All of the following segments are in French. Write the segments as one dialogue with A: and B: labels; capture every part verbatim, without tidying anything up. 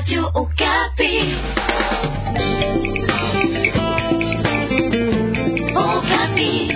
A: Radio Okapi. Okapi.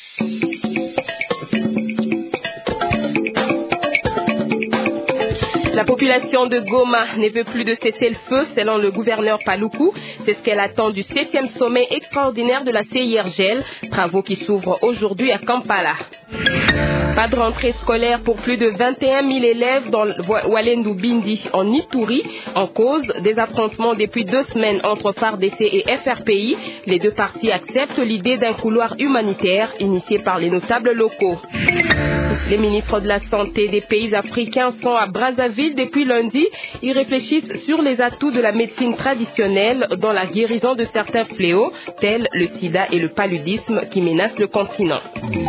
B: La population de Goma ne veut plus de cesser le feu, selon le gouverneur Paluku. C'est ce qu'elle attend du septième sommet extraordinaire de la C I R G L, travaux qui s'ouvrent aujourd'hui à Kampala. Pas de rentrée scolaire pour plus de vingt et un mille élèves dans Walendu Bindi en Ituri, en cause des affrontements depuis deux semaines entre F A R D C et F R P I. Les deux parties acceptent l'idée d'un couloir humanitaire initié par les notables locaux. Les ministres de la Santé des pays africains sont à Brazzaville depuis lundi. Ils réfléchissent sur les atouts de la médecine traditionnelle dans la guérison de certains fléaux, tels le sida et le paludisme qui menacent le continent.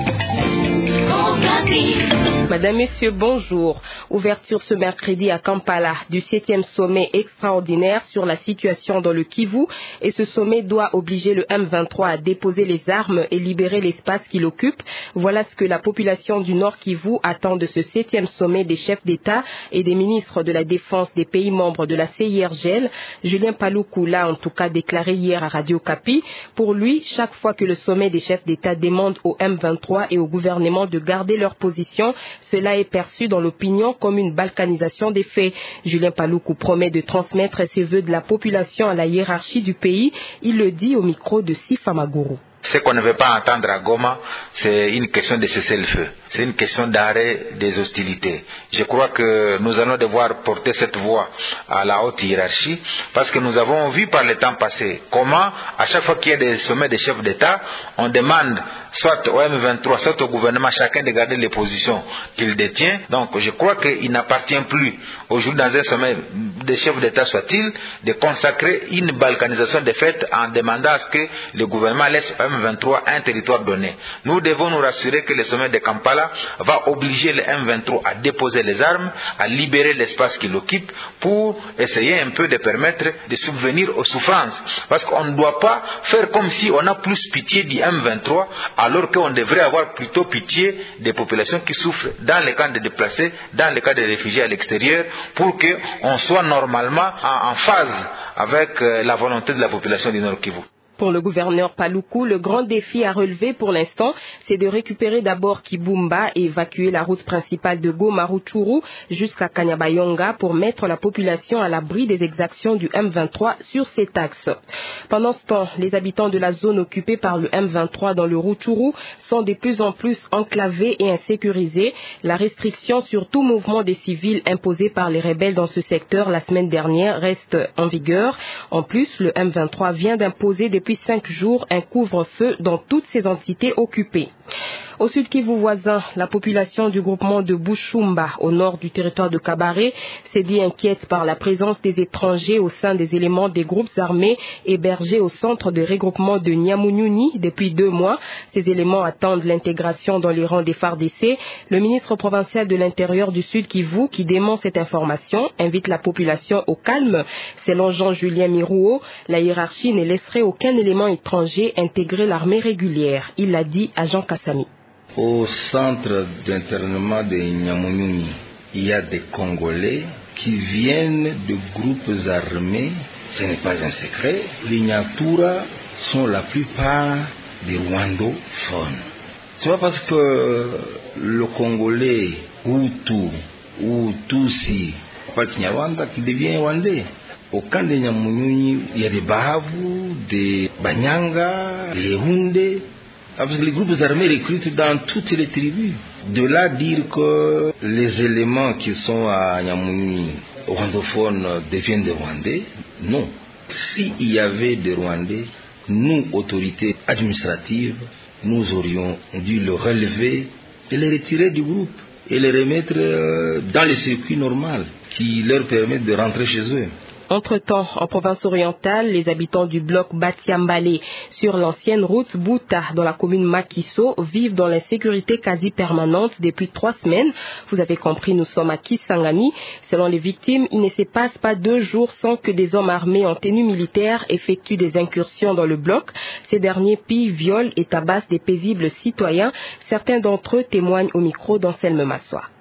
B: Madame, Monsieur, bonjour. Ouverture ce mercredi à Kampala du septième sommet extraordinaire sur la situation dans le Kivu, et ce sommet doit obliger le M vingt-trois à déposer les armes et libérer l'espace qu'il occupe. Voilà ce que la population du Nord Kivu attend de ce septième sommet des chefs d'État et des ministres de la Défense des pays membres de la C I R G L. Julien Paluku l'a en tout cas déclaré hier à Radio Okapi. Pour lui, chaque fois que le sommet des chefs d'État demande au M vingt-trois et au gouvernement de garder leur position, cela est perçu dans l'opinion comme une balkanisation des faits. Julien Paluku promet de transmettre ses vœux de la population à la hiérarchie du pays. Il le dit au micro de Sifa Maguru.
C: Ce qu'on ne veut pas entendre à Goma, c'est une question de cessez-le-feu. C'est une question d'arrêt des hostilités. Je crois que nous allons devoir porter cette voix à la haute hiérarchie, parce que nous avons vu par le temps passé comment, à chaque fois qu'il y a des sommets des chefs d'État, on demande soit au M vingt-trois, soit au gouvernement, chacun de garder les positions qu'il détient. Donc je crois qu'il n'appartient plus aujourd'hui dans un sommet des chefs d'État soit-il de consacrer une balkanisation des faits en demandant à ce que le gouvernement laisse au M vingt-trois un territoire donné. Nous devons nous rassurer que le sommet de Kampala va obliger le M vingt-trois à déposer les armes, à libérer l'espace qu'il occupe pour essayer un peu de permettre de subvenir aux souffrances. Parce qu'on ne doit pas faire comme si on a plus pitié du M vingt-trois alors qu'on devrait avoir plutôt pitié des populations qui souffrent dans les camps de déplacés, dans les cas de réfugiés à l'extérieur, pour qu'on soit normalement en, en phase avec euh, la volonté de la population du Nord Kivu.
B: Pour le gouverneur Paluku, le grand défi à relever pour l'instant, c'est de récupérer d'abord Kibumba et évacuer la route principale de Goma-Rutshuru jusqu'à Kanyabayonga pour mettre la population à l'abri des exactions du M vingt-trois sur cet axe. Pendant ce temps, les habitants de la zone occupée par le M vingt-trois dans le Rutshuru sont de plus en plus enclavés et insécurisés. La restriction sur tout mouvement des civils imposée par les rebelles dans ce secteur la semaine dernière reste en vigueur. En plus, le M vingt-trois vient d'imposer des depuis cinq jours un couvre-feu dans toutes ces entités occupées. Au sud Kivu voisin, la population du groupement de Bushumba, au nord du territoire de Kabare, s'est dit inquiète par la présence des étrangers au sein des éléments des groupes armés hébergés au centre de regroupement de Nyamunyuni depuis deux mois. Ces éléments attendent l'intégration dans les rangs des F A R D C. Le ministre provincial de l'Intérieur du Sud Kivu, qui dément cette information, invite la population au calme. Selon Jean-Julien Mirouo, la hiérarchie ne laisserait aucun élément étranger intégrer l'armée régulière. Il l'a dit à Jean Kassami.
D: Au centre d'internement de Nyamunyuni, il y a des Congolais qui viennent de groupes armés. Ce n'est pas un secret. Les Nyatura sont la plupart des rwandophones. C'est pas parce que le Congolais Hutu ou Tutsi parle Kinyarwanda qu'il devient rwandais. Au camp de Nyamunyuni, il y a des Bahavu, des Banyanga, des Hunde. Parce que les groupes armés recrutent dans toutes les tribus. De là dire que les éléments qui sont à Nyamunyuni rwandophones deviennent des Rwandais, non. S'il y avait des Rwandais, nous, autorités administratives, nous aurions dû le relever et les retirer du groupe et les remettre dans les circuits normaux qui leur permettent de rentrer chez eux.
B: Entre-temps, en province orientale, les habitants du bloc Batiambale sur l'ancienne route Bouta dans la commune Makiso vivent dans l'insécurité quasi permanente depuis trois semaines. Vous avez compris, nous sommes à Kisangani. Selon les victimes, il ne se passe pas deux jours sans que des hommes armés en tenue militaire effectuent des incursions dans le bloc. Ces derniers pillent, violent et tabassent des paisibles citoyens. Certains d'entre eux témoignent au micro d'Anselme Massoa.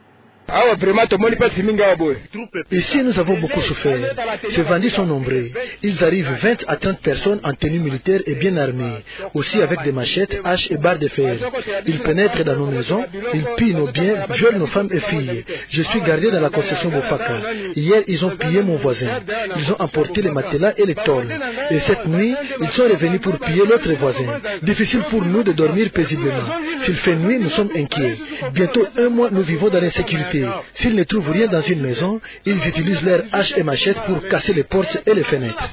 E: Ici, nous avons beaucoup souffert. Ces bandits sont nombreux. Ils arrivent vingt à trente personnes en tenue militaire et bien armées, aussi avec des machettes, haches et barres de fer. Ils pénètrent dans nos maisons, ils pillent nos biens, violent nos femmes et filles. Je suis gardien dans la concession Bofaka. Hier, ils ont pillé mon voisin. Ils ont emporté les matelas et les tôles. Et cette nuit, ils sont revenus pour piller l'autre voisin. Difficile pour nous de dormir paisiblement. S'il fait nuit, nous sommes inquiets. Bientôt un mois, nous vivons dans l'insécurité. S'ils ne trouvent rien dans une maison, ils utilisent leurs haches et machettes pour casser les portes et les fenêtres.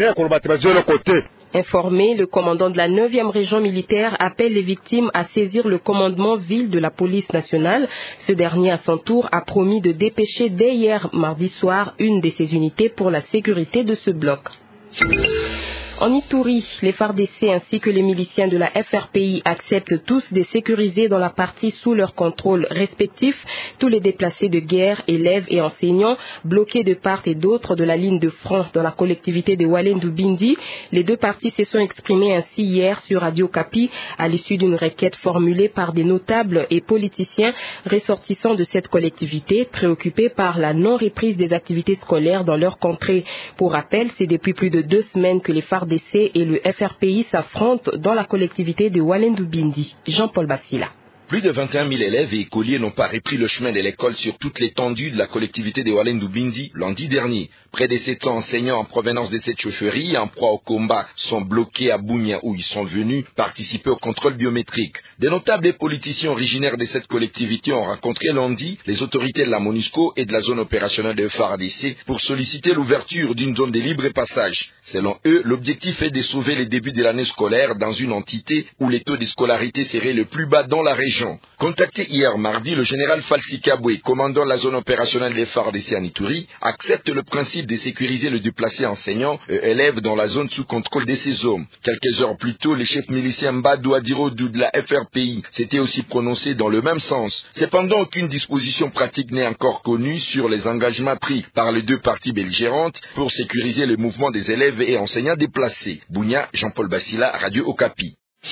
B: Informé, le commandant de la neuvième région militaire appelle les victimes à saisir le commandement ville de la police nationale. Ce dernier, à son tour, a promis de dépêcher dès hier mardi soir une de ses unités pour la sécurité de ce bloc. En Ituri, les F A R D C ainsi que les miliciens de la F R P I acceptent tous de sécuriser dans la partie sous leur contrôle respectif tous les déplacés de guerre, élèves et enseignants bloqués de part et d'autre de la ligne de front dans la collectivité de Walendu-Bindi. Les deux parties se sont exprimées ainsi hier sur Radio Okapi à l'issue d'une requête formulée par des notables et politiciens ressortissants de cette collectivité préoccupés par la non-reprise des activités scolaires dans leur contrée. Pour rappel, c'est depuis plus de deux semaines que les F A R D C et le F R P I s'affrontent dans la collectivité de Walendu-Bindi. Jean-Paul Bassila.
F: Plus de vingt et un mille élèves et écoliers n'ont pas repris le chemin de l'école sur toute l'étendue de la collectivité de Walendu-Bindi lundi dernier. Près de sept cents enseignants en provenance de cette chefferie, en proie au combat, sont bloqués à Bunia où ils sont venus participer au contrôle biométrique. Des notables et politiciens originaires de cette collectivité ont rencontré lundi les autorités de la MONUSCO et de la zone opérationnelle de F A R D C pour solliciter l'ouverture d'une zone de libre passage. Selon eux, l'objectif est de sauver les débuts de l'année scolaire dans une entité où les taux de scolarité seraient le plus bas dans la région. Contacté hier mardi, le général Falsi Kabwe, commandant la zone opérationnelle des F A R D C en Ituri, accepte le principe de sécuriser le déplacé enseignant et élève dans la zone sous contrôle de ces hommes. Quelques heures plus tôt, le chef milicien Mbadou Adirodou de la F R P I s'était aussi prononcé dans le même sens. Cependant, aucune disposition pratique n'est encore connue sur les engagements pris par les deux parties belligérantes pour sécuriser le mouvement des élèves et enseignants déplacés. Bunia, Jean-Paul Bassila, Radio Okapi.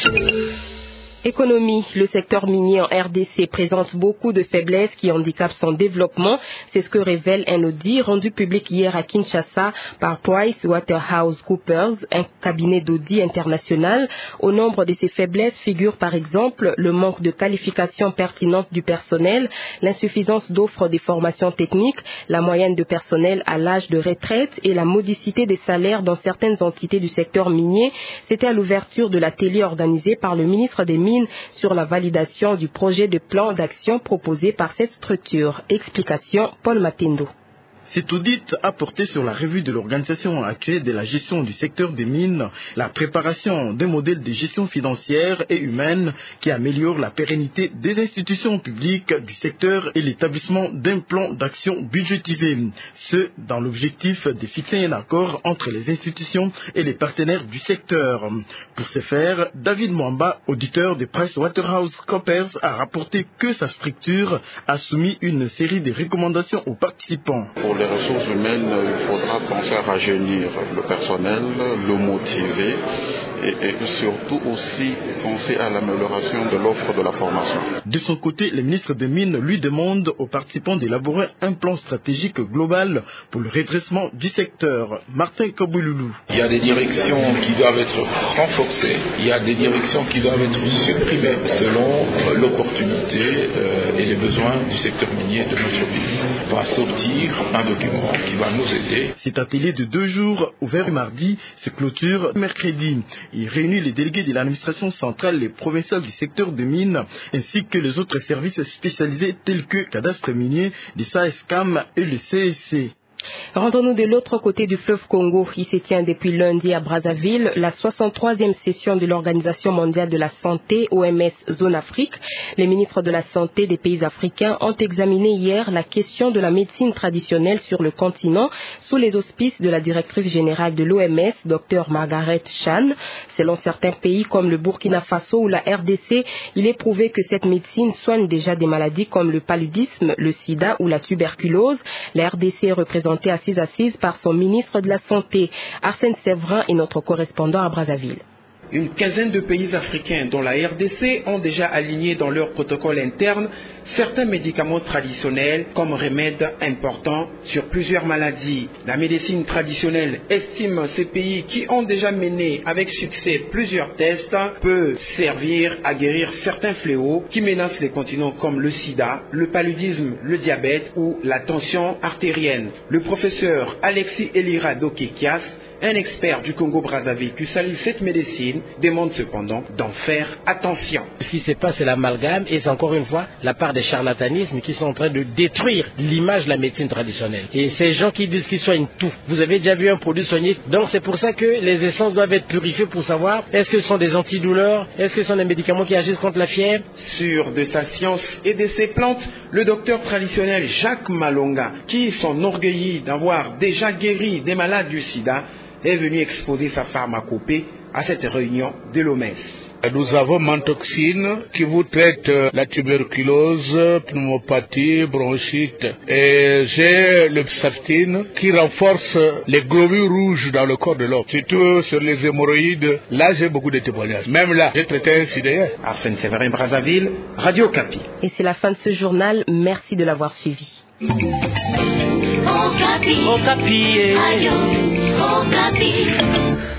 B: Économie, le secteur minier en R D C présente beaucoup de faiblesses qui handicapent son développement. C'est ce que révèle un audit rendu public hier à Kinshasa par PricewaterhouseCoopers, un cabinet d'audit international. Au nombre de ces faiblesses figurent par exemple le manque de qualification pertinente du personnel, l'insuffisance d'offres des formations techniques, la moyenne de personnel à l'âge de retraite et la modicité des salaires dans certaines entités du secteur minier. C'était à l'ouverture de l'atelier organisé par le ministre des Mines sur la validation du projet de plan d'action proposé par cette structure. Explication, Paul Matendo.
G: Cet audit a porté sur la revue de l'organisation actuelle de la gestion du secteur des mines, la préparation d'un modèle de gestion financière et humaine qui améliore la pérennité des institutions publiques du secteur et l'établissement d'un plan d'action budgétisé. Ce, dans l'objectif de fixer un accord entre les institutions et les partenaires du secteur. Pour ce faire, David Mwamba, auditeur de PricewaterhouseCoopers, a rapporté que sa structure a soumis une série de recommandations aux participants.
H: Pour les ressources humaines, il faudra penser à rajeunir le personnel, le motiver et, et surtout aussi penser à l'amélioration de l'offre de la formation.
G: De son côté, le ministre des Mines lui demande aux participants d'élaborer un plan stratégique global pour le redressement du secteur. Martin Kabouloulou.
I: Il y a des directions qui doivent être renforcées, il y a des directions qui doivent être supprimées selon l'opportunité euh, et les besoins du secteur minier de notre pays. On va sortir un document qui va nous aider.
G: Cet atelier de deux jours, ouvert mardi, se clôture mercredi. Il réunit les délégués de l'administration centrale et provinciale du secteur des mines, ainsi que les autres services spécialisés tels que cadastre minier, le S A E S C A M et le C S C.
B: Rendons-nous de l'autre côté du fleuve Congo. Il se tient depuis lundi à Brazzaville la soixante-troisième session de l'Organisation mondiale de la santé, O M S Zone Afrique. Les ministres de la santé des pays africains ont examiné hier la question de la médecine traditionnelle sur le continent sous les auspices de la directrice générale de l'O M S, Dr Margaret Chan. Selon certains pays comme le Burkina Faso ou la R D C, il est prouvé que cette médecine soigne déjà des maladies comme le paludisme, le sida ou la tuberculose. La R D C est représentée à ses assises par son ministre de la Santé. Arsène Séverin est notre correspondant à Brazzaville.
J: Une quinzaine de pays africains, dont la R D C, ont déjà aligné dans leur protocole interne certains médicaments traditionnels comme remèdes importants sur plusieurs maladies. La médecine traditionnelle estime ces pays qui ont déjà mené avec succès plusieurs tests peut servir à guérir certains fléaux qui menacent les continents comme le sida, le paludisme, le diabète ou la tension artérielle. Le professeur Alexis Elira Dokekias, un expert du Congo-Brazzaville qui salue cette médecine, demande cependant d'en faire attention.
K: Ce qui se passe, c'est l'amalgame et c'est encore une fois la part des charlatanismes qui sont en train de détruire l'image de la médecine traditionnelle. Et ces gens qui disent qu'ils soignent tout. Vous avez déjà vu un produit soigné, donc c'est pour ça que les essences doivent être purifiées pour savoir est-ce que ce sont des antidouleurs, est-ce que ce sont des médicaments qui agissent contre la fièvre.
J: Sûr de sa science et de ses plantes, le docteur traditionnel Jacques Malonga, qui s'enorgueillit d'avoir déjà guéri des malades du sida, est venu exposer sa pharmacopée à cette réunion de l'O M S.
L: Nous avons Mantoxine qui vous traite la tuberculose, pneumopathie, bronchite. Et j'ai le Psaftine qui renforce les globules rouges dans le corps de l'homme. Surtout sur les hémorroïdes, là j'ai beaucoup de témoignages. Même là, j'ai traité un sidéen.
J: Arsène Séverin, Brazzaville, Radio Kapi.
B: Et c'est la fin de ce journal. Merci de l'avoir suivi.
A: Okapi. Okapi. Radio Okapi.